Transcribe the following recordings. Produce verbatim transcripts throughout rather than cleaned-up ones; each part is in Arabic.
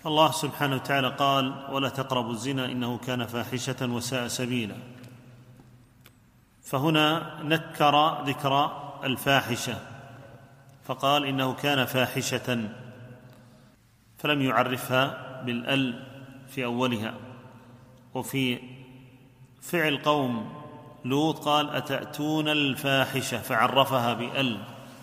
الله سبحانه وتعالى قال: ولا تقربوا الزنا إنه كان فاحشة وساء سبيلا. فهنا نكر ذكر الفاحشة فقال إنه كان فاحشة، فلم يعرفها بالأل في أولها. وفي فعل قوم لوط قال: أتأتون الفاحشة، فعرفها بأل،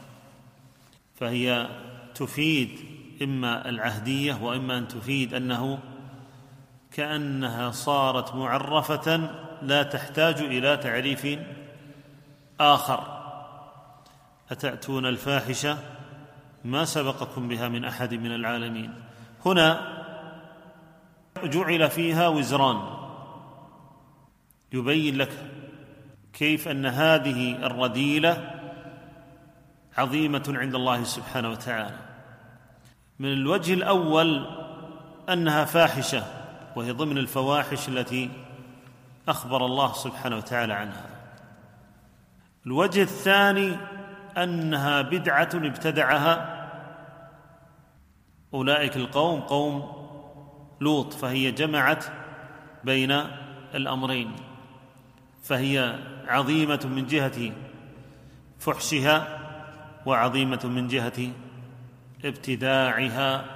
فهي تفيد إما العهدية وإما أن تفيد أنه كأنها صارت معرفة لا تحتاج إلى تعريف آخر. أتأتون الفاحشة ما سبقكم بها من أحد من العالمين. هنا جعل فيها وزران يبين لك كيف أن هذه الرذيلة عظيمة عند الله سبحانه وتعالى. من الوجه الأول أنها فاحشة، وهي ضمن الفواحش التي أخبر الله سبحانه وتعالى عنها. الوجه الثاني أنها بدعة ابتدعها أولئك القوم، قوم لوط، فهي جمعت بين الأمرين، فهي عظيمة من جهة فحشها وعظيمة من جهة ابتداعها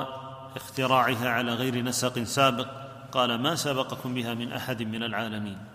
واختراعها على غير نسق سابق. قال: ما سبقكم بها من أحد من العالمين.